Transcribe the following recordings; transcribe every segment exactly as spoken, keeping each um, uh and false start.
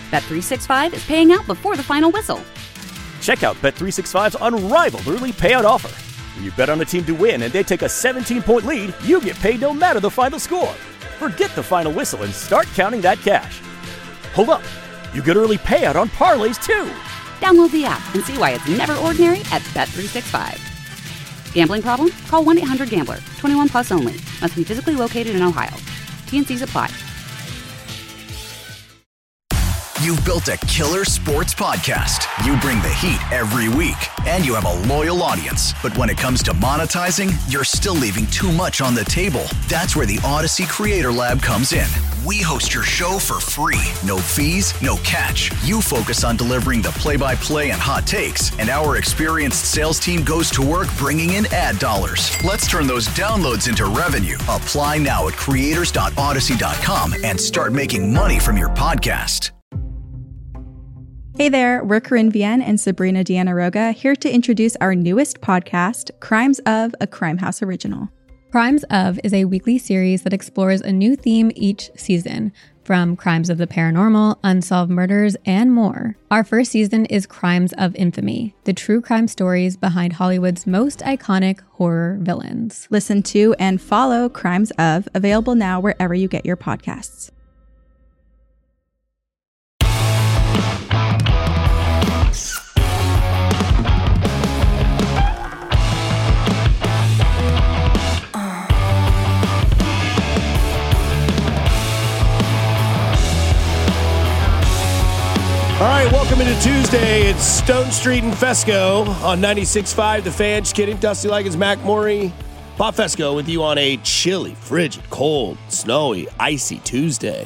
Bet three sixty-five is paying out before the final whistle. Check out Bet three sixty-five's unrivaled early payout offer. When you bet on a team to win and they take a seventeen-point lead, you get paid no matter the final score. Forget the final whistle and start counting that cash. Hold up. You get early payout on parlays, too. Download the app and see why it's never ordinary at Bet three sixty-five. Gambling problem? Call one eight hundred gambler. twenty-one plus only. Must be physically located in Ohio. T N Cs apply. You've built a killer sports podcast. You bring the heat every week, and you have a loyal audience. But when it comes to monetizing, you're still leaving too much on the table. That's where the Odyssey Creator Lab comes in. We host your show for free. No fees, no catch. You focus on delivering the play-by-play and hot takes, and our experienced sales team goes to work bringing in ad dollars. Let's turn those downloads into revenue. Apply now at creators dot odyssey dot com and start making money from your podcast. Hey there, we're Corinne Vienne and Sabrina Deanna Roga, here to introduce our newest podcast, Crimes of, a Crime House original. Crimes of is a weekly series that explores a new theme each season, from crimes of the paranormal, unsolved murders, and more. Our first season is Crimes of Infamy, the true crime stories behind Hollywood's most iconic horror villains. Listen to and follow Crimes of, available now wherever you get your podcasts. All right, welcome into Tuesday. It's Stone Street and Fesco on ninety-six point five The Fan. Just kidding. Dusty Liggins, Mac Morey, Bob Fesco with you on a chilly, frigid, cold, snowy, icy Tuesday.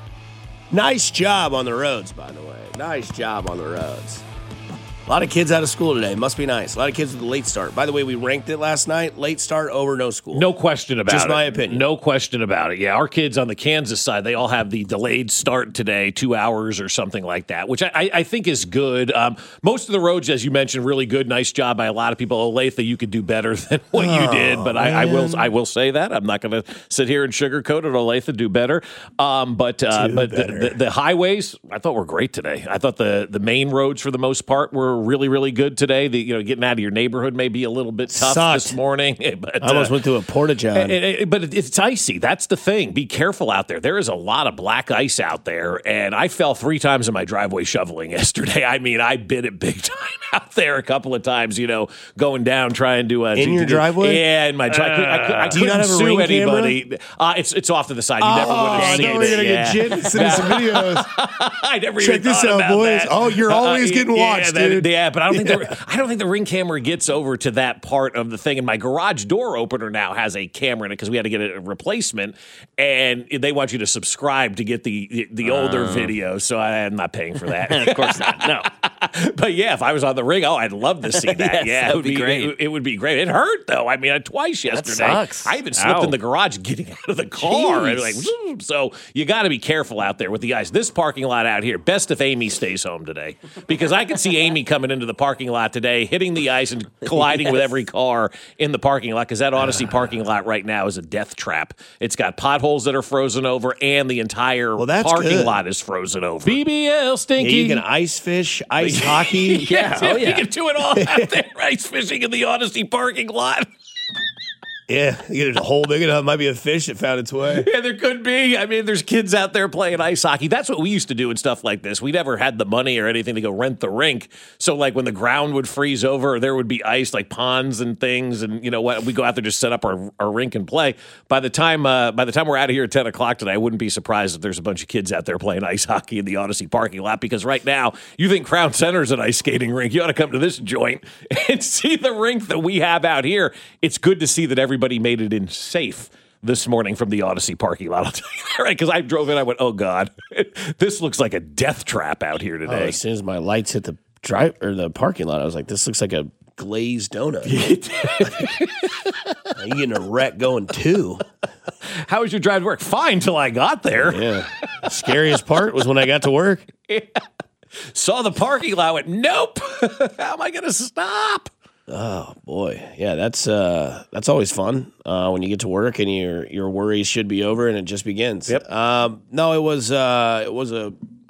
Nice job on the roads, by the way. Nice job on the roads. A lot of kids out of school today. Must be nice. A lot of kids with a late start. By the way, we ranked it last night. Late start over no school. No question about Just it. Just my opinion. No question about it. Yeah, our kids on the Kansas side, they all have the delayed start today, two hours or something like that, which I, I think is good. Um, most of the roads, as you mentioned, really good. Nice job by a lot of people. Olathe, you could do better than what oh, you did, but I, I will I will say that. I'm not going to sit here and sugarcoat it. Olathe, do better. Um, but uh, but the, the, the highways, I thought were great today. I thought the, the main roads, for the most part, were really, really good today. The, you know, getting out of your neighborhood may be a little bit tough Sucked. this morning. But, I almost uh, went through a porta-john. It, it, but it, it's icy. That's the thing. Be careful out there. There is a lot of black ice out there, and I fell three times in my driveway shoveling yesterday. I mean, I bit it big time out there a couple of times, you know, going down trying to... Uh, in to, your to, driveway? Yeah, in my driveway. Uh, I, could, I do you not have a ring anybody. Uh, it's it's off to the side. You oh, never would have seen it. I know we're going to yeah. get Jin to send us some videos. I never Check even this out, boys. That. Oh, you're always uh, getting watched, yeah, dude. That, yeah, but I don't think yeah. the, I don't think the ring camera gets over to that part of the thing. And my garage door opener now has a camera in it because we had to get a replacement, and they want you to subscribe to get the the, the older uh, video. So I am not paying for that. Of course not. No. But yeah, if I was on the ring, oh, I'd love to see that. yes, yeah, that it would be great. It, it would be great. It hurt though. I mean, I, twice yesterday. That sucks. I even slipped Ow. in the garage getting out of the car. And like, so you got to be careful out there with the ice. This parking lot out here, best if Amy stays home today, because I could see Amy coming into the parking lot today, hitting the ice and colliding yes. with every car in the parking lot, because that Odyssey parking lot right now is a death trap. It's got potholes that are frozen over, and the entire well, that's parking good. lot is frozen over. B B L stinky. Yeah, you can ice fish, ice hockey. Yeah, oh, yeah. You can do it all out there. Ice fishing in the Odyssey parking lot. Yeah, there's a hole big enough. Might be a fish that found its way. Yeah, there could be. I mean, there's kids out there playing ice hockey. That's what we used to do and stuff like this. We never had the money or anything to go rent the rink. So, like, when the ground would freeze over, there would be ice, like ponds and things. And, you know what? We go out there, just set up our, our rink and play. By the time uh, by the time we're out of here at ten o'clock today, I wouldn't be surprised if there's a bunch of kids out there playing ice hockey in the Odyssey parking lot. Because right now, you think Crown Center's an ice skating rink. You ought to come to this joint and see the rink that we have out here. It's good to see that everybody made it in safe this morning from the Odyssey parking lot. I'll tell you that, right? Because I drove in, I went, oh God, this looks like a death trap out here today. Oh, as soon as my lights hit the drive or the parking lot, I was like, this looks like a glazed donut. You getting a wreck going too. How was your drive to work? Fine till I got there. Yeah. The scariest part was when I got to work. Yeah. Saw the parking lot, went, nope. How am I going to stop? Oh boy, yeah, that's uh, that's always fun uh, when you get to work and your your worries should be over and it just begins. Yep. Um, no, it was uh, it was a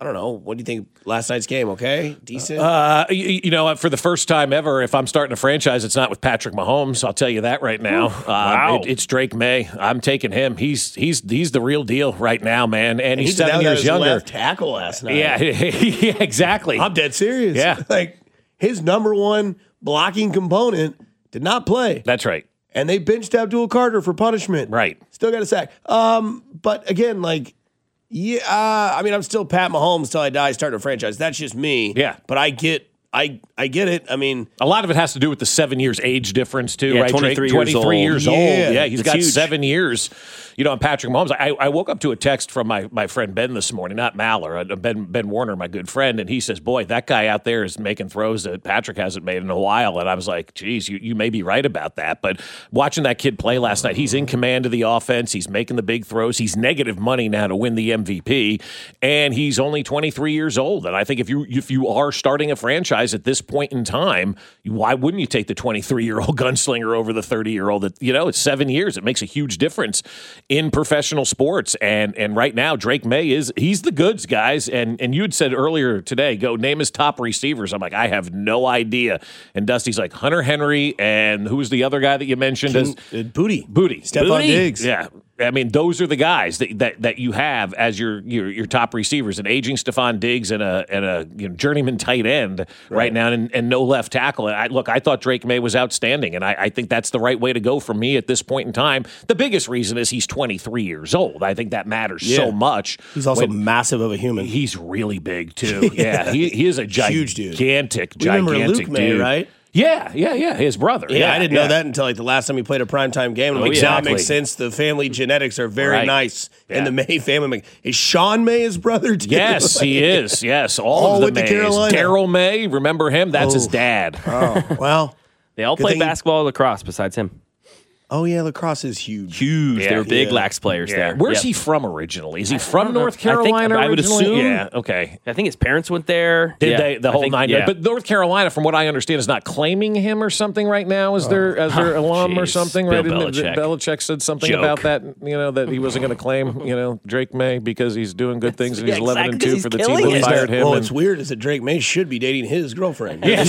I don't know. What do you think? Last night's game, okay, decent. Uh, you, you know, for the first time ever, if I'm starting a franchise, it's not with Patrick Mahomes. I'll tell you that right now. Uh, wow. it, it's Drake May. I'm taking him. He's he's he's the real deal right now, man. And, and he's, he's seven years younger. Left tackle last night. Yeah, yeah, exactly. I'm dead serious. Yeah, like his number one blocking component did not play. That's right. And they benched Abdul Carter for punishment. Right. Still got a sack. Um, but again, like. Yeah, uh, I mean, I'm still Pat Mahomes till I die starting a franchise. That's just me. Yeah. But I get I I get it. I mean, a lot of it has to do with the seven years age difference, too, yeah, right? twenty-three, Drake, years, twenty-three old. years old. Yeah, Yeah, he's got huge. seven years. You know, and Patrick Mahomes, I, I woke up to a text from my, my friend Ben this morning, not Maller, uh, Ben Ben Warner, my good friend, and he says, boy, that guy out there is making throws that Patrick hasn't made in a while. And I was like, geez, you, you may be right about that. But watching that kid play last night, he's in command of the offense. He's making the big throws. He's negative money now to win the M V P. And he's only twenty-three years old. And I think if you if you are starting a franchise at this point in time, why wouldn't you take the twenty-three-year-old gunslinger over the thirty-year-old? That, you know, it's seven years. It makes a huge difference in professional sports. And and right now, Drake May is he's the goods, guys. And and you had said earlier today, go name his top receivers. I'm like, I have no idea. And Dusty's like Hunter Henry, and who's the other guy that you mentioned? King, uh, Booty. Booty. Stephon Diggs. Yeah. I mean, those are the guys that, that, that you have as your, your your top receivers, an aging Stephon Diggs and a and a you know, journeyman tight end right, right now, and, and no left tackle. And I, look, I thought Drake May was outstanding, and I, I think that's the right way to go for me at this point in time. The biggest reason is he's twenty-three years old. I think that matters yeah. so much. He's also massive of a human. He's really big too. yeah, yeah he, he is a gigantic, huge dude. gigantic, we remember gigantic Luke May, dude, right? Yeah, yeah, yeah. His brother. Yeah, yeah I didn't yeah. know that until like the last time he played a primetime game. And Oh, like, exactly. That makes sense. The family genetics are very Right. nice. Yeah. And the May family. Is Sean May his brother too? Yes, Like, he is. Yes, all, All of the went to Mays. Carolina. Daryl May, remember him? That's Oh. his dad. Oh, well. They all Good play thing he- basketball and lacrosse besides him. Oh, yeah, lacrosse is huge. Huge. Yeah. they were big Yeah. lax players Yeah. there. Where's Yep. he from originally? Is he from don't know. North I think- Carolina? I would originally? assume. Yeah. Okay. I think his parents went there. Did Yeah. they the I whole think- nine? Yeah. But North Carolina, from what I understand, is not claiming him or something right now as their as their alum or jeez. something. Bill Right? Didn't it- Belichick. Belichick said something Joke. about that. You know that he wasn't going to claim. You know Drake May because he's doing good things and he's Yeah, eleven exactly, and two 'cause for he's the team killing that it. fired him. Well, and- what's weird is that Drake May should be dating his girlfriend. Yeah.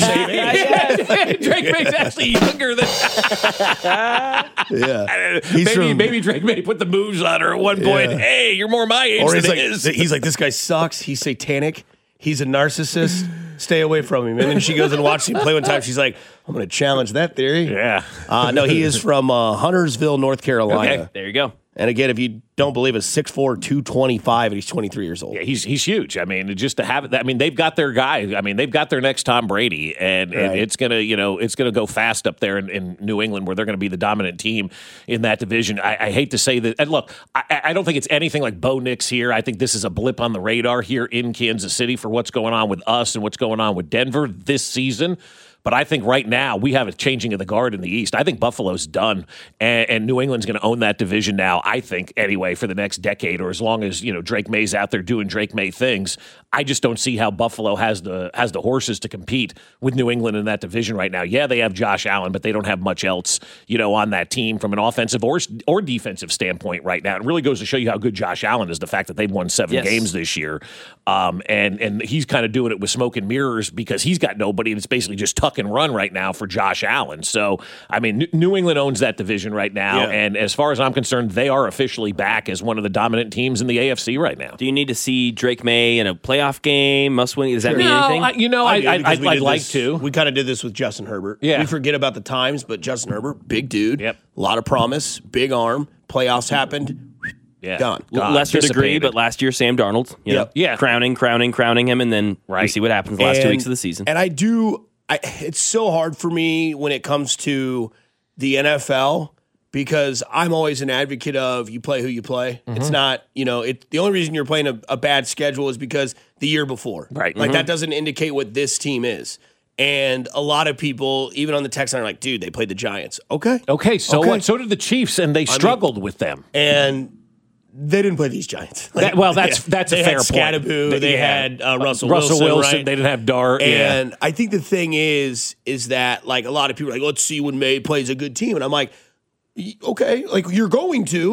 yeah. Drake May's actually younger than. yeah. He's maybe from- maybe Drake May put the moves on her at one point. Yeah. Hey, you're more my age Or than he's like, his. he's like, this guy sucks. He's satanic. He's a narcissist. Stay away from him. And then she goes and watches him play one time. She's like, I'm going to challenge that theory. Yeah. Uh, no, he is from uh, Huntersville, North Carolina. Okay. There you go. And again, if you don't believe it, six foot four, two twenty-five, and he's twenty-three years old. Yeah, he's he's huge. I mean, just to have it. I mean, they've got their guy. I mean, they've got their next Tom Brady, and, and Right. it's gonna, you know, it's gonna go fast up there in, in New England, where they're going to be the dominant team in that division. I, I hate to say that. And look, I, I don't think it's anything like Bo Nix here. I think this is a blip on the radar here in Kansas City for what's going on with us and what's going on with Denver this season. But I think right now we have a changing of the guard in the East. I think Buffalo's done, and, and New England's going to own that division now, I think, anyway, for the next decade, or as long as, you know, Drake May's out there doing Drake May things. I just don't see how Buffalo has the has the horses to compete with New England in that division right now. Yeah, they have Josh Allen, but they don't have much else, you know, on that team from an offensive or or defensive standpoint right now. It really goes to show you how good Josh Allen is, the fact that they've won seven Yes. games this year. Um, and, and he's kind of doing it with smoke and mirrors because he's got nobody, and it's basically just tuck and run right now for Josh Allen. So, I mean, New England owns that division right now, Yeah. and as far as I'm concerned, they are officially back as one of the dominant teams in the A F C right now. Do you need to see Drake May in a playoff game? Must win? Does that mean No, anything? I, you know, I, do, I, because I'd, we I'd did like this- to. We kind of did this with Justin Herbert. Yeah. We forget about the times, but Justin Herbert, big dude. Yep. A lot of promise, big arm. Playoffs happened. Yeah. Gone. L- Gone. lesser degree, Dissipated. but last year Sam Darnold, you Yep. know, Yeah. crowning, crowning, crowning him, and then we Right. see what happens the last two And- weeks of the season. And I do, I, it's so hard for me when it comes to the N F L because I'm always an advocate of you play who you play. Mm-hmm. It's not, you know, it. The only reason you're playing a, a bad schedule is because the year before. Right. Like Mhm. that doesn't indicate what this team is. And a lot of people, even on the text line, are like, dude, they played the Giants. Okay. Okay, so Okay. what? So did the Chiefs, and they struggled with them. And they didn't play these Giants. That- well, that's they- that's a they fair had point. Scatterboo, they Yeah. had uh, Russell, Russell Wilson, Wilson. right? They didn't have Dart. yeah. And I think the thing is, is that like a lot of people are like, let's see when May plays a good team. And I'm like, y- okay, like you're going to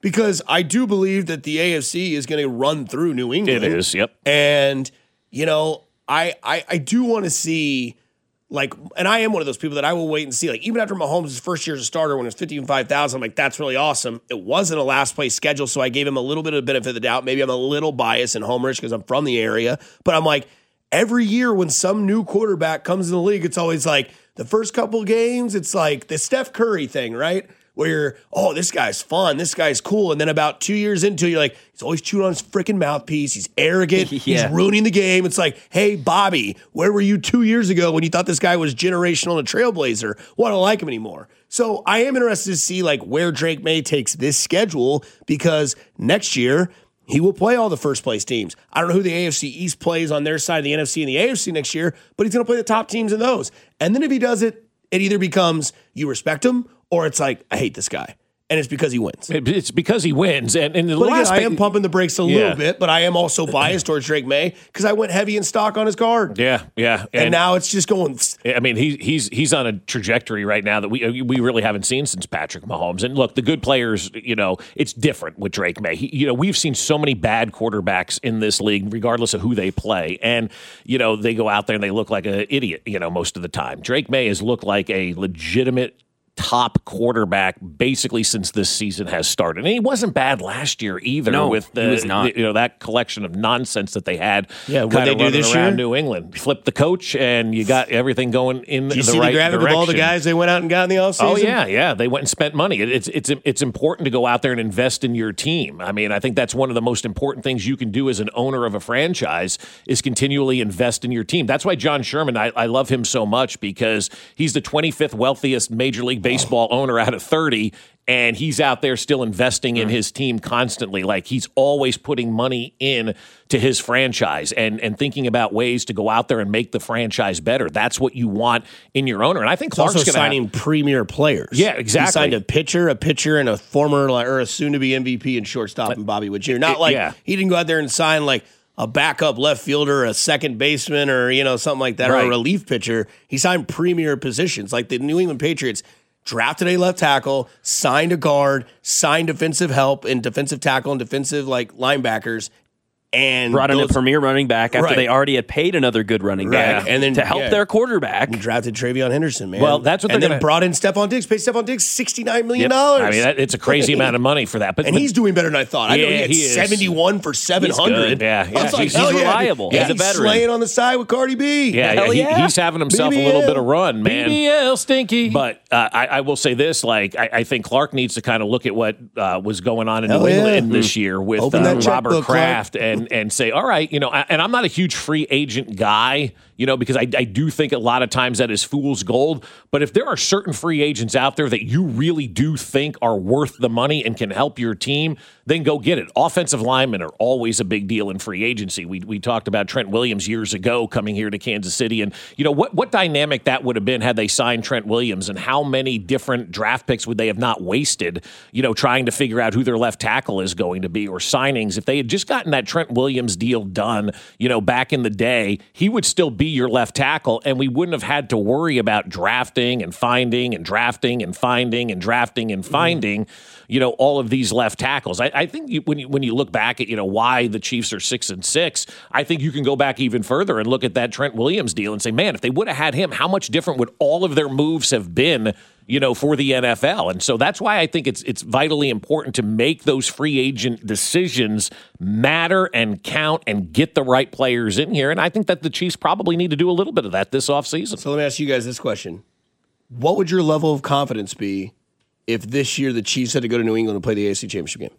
because I do believe that the A F C is going to run through New England. It is, yep. And, you know, I I, I do want to see, like, and I am one of those people that I will wait and see. Like, even after Mahomes' first year as a starter when it was fifty-five thousand, I'm like, that's really awesome. It wasn't a last place schedule, so I gave him a little bit of the benefit of the doubt. Maybe I'm a little biased and homerish because I'm from the area. But I'm like, every year when some new quarterback comes in the league, it's always like the first couple of games, it's like the Steph Curry thing, right? Where you're, oh, this guy's fun, this guy's cool. And then about two years into it, you're like, he's always chewing on his freaking mouthpiece. He's arrogant. Yeah. He's ruining the game. It's like, hey, Bobby, where were you two years ago when you thought this guy was generational and a trailblazer? Well, I don't like him anymore. So I am interested to see like where Drake May takes this schedule, because next year he will play all the first place teams. I don't know who the A F C East plays on their side of the N F C and the A F C next year, but he's going to play the top teams in those. And then if he does it, it either becomes you respect him or it's like, I hate this guy. And it's because he wins. It's because he wins. And, and the but last again, I am pumping the brakes a yeah. little bit, but I am also biased towards Drake May because I went heavy in stock on his card. Yeah, yeah. And, and now it's just going. I mean, he, he's he's on a trajectory right now that we we really haven't seen since Patrick Mahomes. And look, the good players, you know, it's different with Drake May. He, you know, we've seen so many bad quarterbacks in this league, regardless of who they play. And, you know, they go out there and they look like an idiot, you know, most of the time. Drake May has looked like a legitimate top quarterback basically since this season has started. And he wasn't bad last year either. No, with the, he was not. the, you know, that collection of nonsense that they had. Yeah, what kind they of do this around year? New England. Flip the coach and you got everything going in Did you the see right the graphic direction. of all the guys they went out and got in the offseason? Oh yeah, yeah. They went and spent money. It, it's it's it's important to go out there and invest in your team. I mean, I think that's one of the most important things you can do as an owner of a franchise is continually invest in your team. That's why John Sherman, I, I love him so much because he's the twenty-fifth wealthiest Major League Baseball oh. owner out of thirty, and he's out there still investing in his team constantly. Like he's always putting money in to his franchise and and thinking about ways to go out there and make the franchise better. That's what you want in your owner. And I think It's Clark's also gonna signing have, premier players. Yeah, exactly. He signed a pitcher, a pitcher, and a former or a soon-to-be M V P and shortstop and Bobby Witt Junior Not like yeah. he didn't go out there and sign like a backup left fielder, a second baseman, or you know something like that, right. or a relief pitcher. He signed premier positions. Like the New England Patriots drafted a left tackle, signed a guard, signed defensive help and defensive tackle and defensive like linebackers, and brought in those, a premier running back after Right. they already had paid another good running Right. back And then- to help yeah. their quarterback. and drafted Travion Henderson, man. Well, that's what and they're then gonna- brought in Stephon Diggs, paid Stephon Diggs sixty-nine million Yep. dollars. I mean, that, it's a crazy amount of money for that. But, And but he's doing better than I thought. I know Yeah, he had he is. seventy-one for seven hundred. good. Yeah, yeah. I was like, He's- hell he's yeah. reliable. Yeah, He's a he's veteran. slaying on the side with Cardi B. Yeah, Hell yeah, yeah. He, he's having himself B B a little L. bit of run, man. B B L stinky. But uh, I, I will say this: like, I, I think Clark needs to kind of look at what uh, was going on in Hell New yeah. England this year with Open uh, that Robert checkbook, Clark. Kraft, and and say, all right, you know, I, and I'm not a huge free agent guy, you know, because I, I do think a lot of times that is fool's gold. But if there are certain free agents out there that you really do think are worth the money and can help your team, then go get it. Offensive linemen are always a big deal in free agency. We we talked about Trent Williams years ago coming here to Kansas City, and you know what what dynamic that would have been had they signed Trent Williams, and how many different draft picks would they have not wasted, you know, trying to figure out who their left tackle is going to be, or signings. If they had just gotten that Trent Williams deal done, you know, back in the day, he would still be your left tackle, and we wouldn't have had to worry about drafting and finding and drafting and finding and drafting and finding, you know, all of these left tackles. I, I think you, when you when you look back at, you know, why the Chiefs are six and six, I think you can go back even further and look at that Trent Williams deal and say, man, if they would have had him, how much different would all of their moves have been, you know, for the N F L? And so that's why I think it's it's vitally important to make those free agent decisions matter and count and get the right players in here. And I think that the Chiefs probably need to do a little bit of that this offseason. So let me ask you guys this question. What would your level of confidence be if this year the Chiefs had to go to New England and play the A F C Championship game?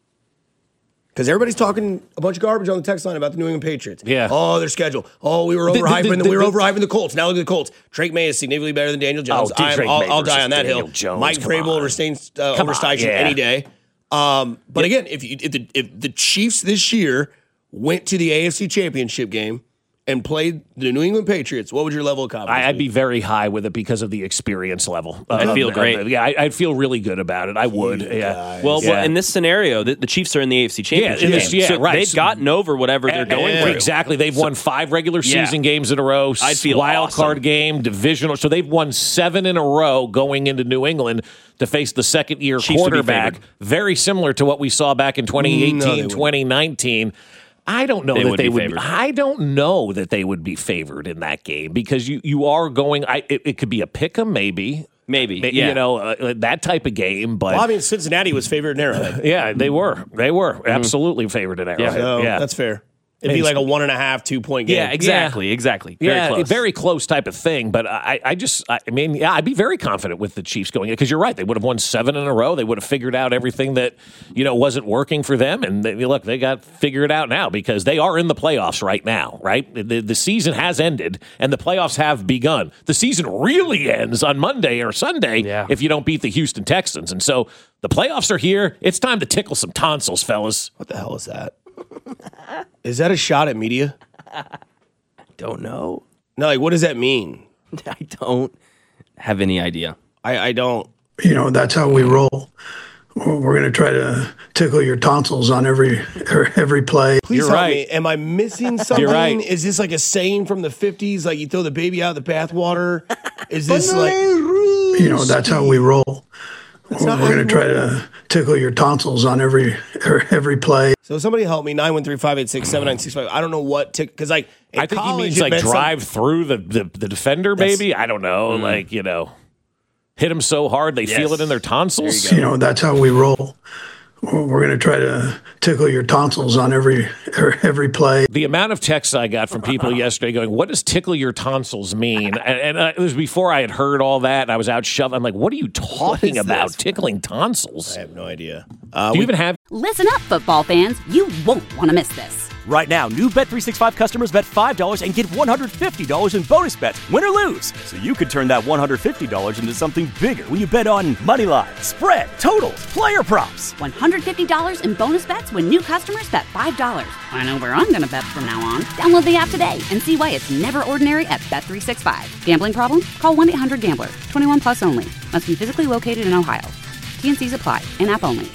Because everybody's talking a bunch of garbage on the text line about the New England Patriots. Yeah. Oh, their schedule. Oh, we were The- the- overhyping the- the, we were the- overhyping the Colts. Now look at the Colts. Drake May is significantly better than Daniel Jones. Oh, I'm- Drake I'll, May I'll die versus on that Daniel hill. Jones, Mike come Vrabel on. overstays, uh, Come on, overstays you yeah. any day. Um, but again, if, you, if, the, if the Chiefs this year went to the A F C Championship game and played the New England Patriots, what would your level of confidence I, I'd be? be very high with it because of the experience level. I'd feel great. Uh, yeah, I, I'd feel really good about it. I would. You Yeah. guys. Well, Yeah. well, in this scenario, the, the Chiefs are in the A F C Championship in this- game. yeah, so right. they've So- gotten over whatever they're going Yeah, through. Exactly. They've won five regular Yeah. season games in a row. I'd feel wild awesome. card game, divisional. So they've won seven in a row going into New England to face the second year Chiefs would be quarterback. favored. Very similar to what we saw back in twenty eighteen, No, they wouldn't. twenty nineteen. I don't know They that would they be would. favored. I don't know that they would be favored in that game because you you are going. I it, it could be a pick 'em, maybe, Maybe, Ma- yeah. you know uh, that type of game. But Well, I mean, Cincinnati was favored in Arrowhead. yeah, they were. They were absolutely favored in Arrowhead. So yeah, that's fair. It'd be like a one and a half, two point game. Yeah, exactly, exactly. Very yeah, close. very close type of thing. But I, I just, I mean, yeah, I'd be very confident with the Chiefs going because you're right. They would have won seven in a row. They would have figured out everything that you know wasn't working for them, and they, look, they got figured out now because they are in the playoffs right now. Right, the, the season has ended and the playoffs have begun. The season really ends on Monday or Sunday Yeah. if you don't beat the Houston Texans, and so the playoffs are here. It's time to tickle some tonsils, fellas. What the hell is that? Is that a shot at media? Don't know. No, like, what does that mean? I don't have any idea. I, I don't. You know, that's how we roll. We're going to try to tickle your tonsils on every every play. Please You're help right. me. Am I missing something? You're right. Is this like a saying from the fifties? Like you throw the baby out of the bathwater? Is this like. You know, that's how we roll. not We're how going to you try roll. to tickle your tonsils on every every play. So somebody help me, nine one three, five eight six, seven nine six five. I don't know what tick, because like, in I think he college, means it like meant some- drive through the, the, the defender, That's- maybe. I don't know. Mm. Like, you know, hit them so hard they feel Yes. it in their tonsils. You know, that's how we roll. We're going to try to tickle your tonsils on every every play. The amount of texts I got from people yesterday going, what does tickle your tonsils mean? And, and uh, it was before I had heard all that. And I was out shoving. I'm like, what are you talking about? Tickling tonsils? I have no idea. Uh, Do you we- even have? Listen up, football fans. You won't want to miss this. Right now, new Bet three sixty-five customers bet five dollars and get one hundred fifty dollars in bonus bets, win or lose. So you could turn that one hundred fifty dollars into something bigger when you bet on money line, spread, totals, player props. one hundred fifty dollars in bonus bets when new customers bet five dollars. I know where I'm going to bet from now on. Download the app today and see why it's never ordinary at Bet three sixty-five. Gambling problem? Call one eight hundred gambler. twenty-one plus only. Must be physically located in Ohio. T N Cs apply. In-app only.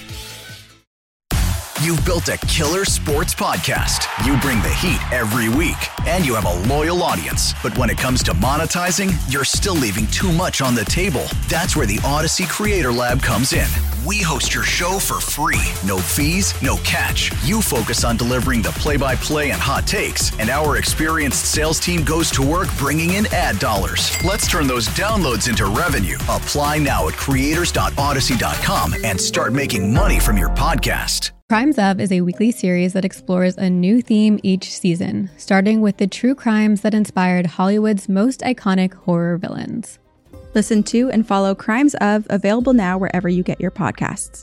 You've built a killer sports podcast. You bring the heat every week, and you have a loyal audience. But when it comes to monetizing, you're still leaving too much on the table. That's where the Odyssey Creator Lab comes in. We host your show for free. No fees, no catch. You focus on delivering the play-by-play and hot takes, and our experienced sales team goes to work bringing in ad dollars. Let's turn those downloads into revenue. Apply now at creators dot odyssey dot com and start making money from your podcast. Crimes Of is a weekly series that explores a new theme each season, starting with the true crimes that inspired Hollywood's most iconic horror villains. Listen to and follow Crimes Of, available now wherever you get your podcasts.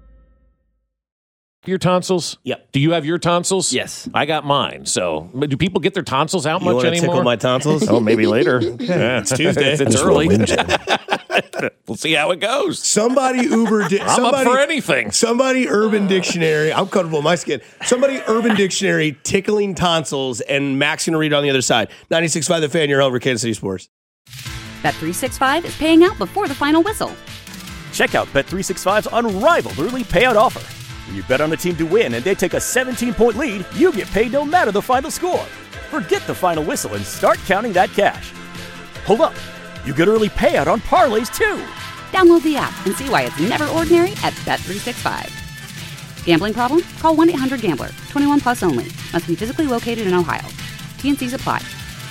Your tonsils? Yep. Do you have your tonsils? Yes. I got mine. So, but do people get their tonsils out You much want to anymore? tickle my tonsils? Oh, maybe later. Yeah, It's Tuesday. it's early. We'll see how it goes. Somebody Uber. Di- I'm somebody, up for anything. Somebody Urban Dictionary. I'm comfortable in my skin. Somebody Urban Dictionary tickling tonsils, and Max going to read it on the other side. ninety-six point five The Fan, your home for Kansas City sports. Bet three sixty-five is paying out before the final whistle. Check out Bet three sixty-five's unrivaled early payout offer. When you bet on a team to win and they take a seventeen-point lead, you get paid no matter the final score. Forget the final whistle and start counting that cash. Hold up. You get early payout on parlays, too. Download the app and see why it's never ordinary at Bet three sixty-five. Gambling problem? Call one eight hundred gambler. twenty-one plus only. Must be physically located in Ohio. T N Cs apply.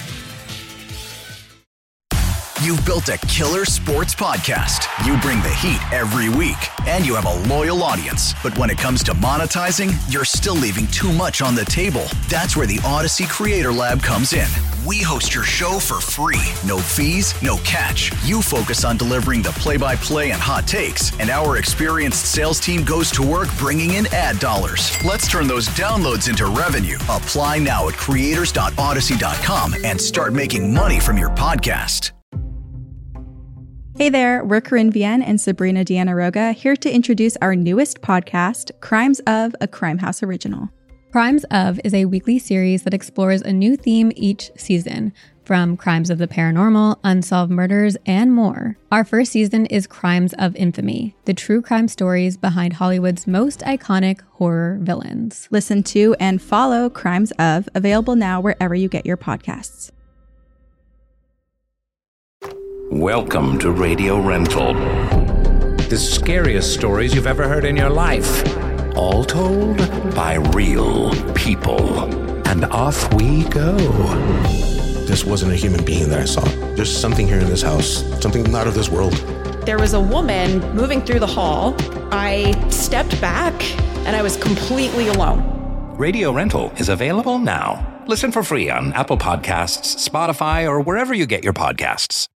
You've built a killer sports podcast. You bring the heat every week, and you have a loyal audience. But when it comes to monetizing, you're still leaving too much on the table. That's where the Odyssey Creator Lab comes in. We host your show for free. No fees, no catch. You focus on delivering the play-by-play and hot takes, and our experienced sales team goes to work bringing in ad dollars. Let's turn those downloads into revenue. Apply now at creators dot odyssey dot com and start making money from your podcast. Hey there, we're Corinne Vienne and Sabrina Deanna Roga, here to introduce our newest podcast, Crimes Of, a Crime House original. Crimes of is a weekly series that explores a new theme each season, from crimes of the paranormal, unsolved murders, and more. Our first season is Crimes of Infamy, the true crime stories behind Hollywood's most iconic horror villains. Listen to and follow Crimes of, available now wherever you get your podcasts. Welcome to Radio Rental. The scariest stories you've ever heard in your life. All told by real people. And off we go. This wasn't a human being that I saw. There's something here in this house, something not of this world. There was a woman moving through the hall. I stepped back and I was completely alone. Radio Rental is available now. Listen for free on Apple Podcasts, Spotify, or wherever you get your podcasts.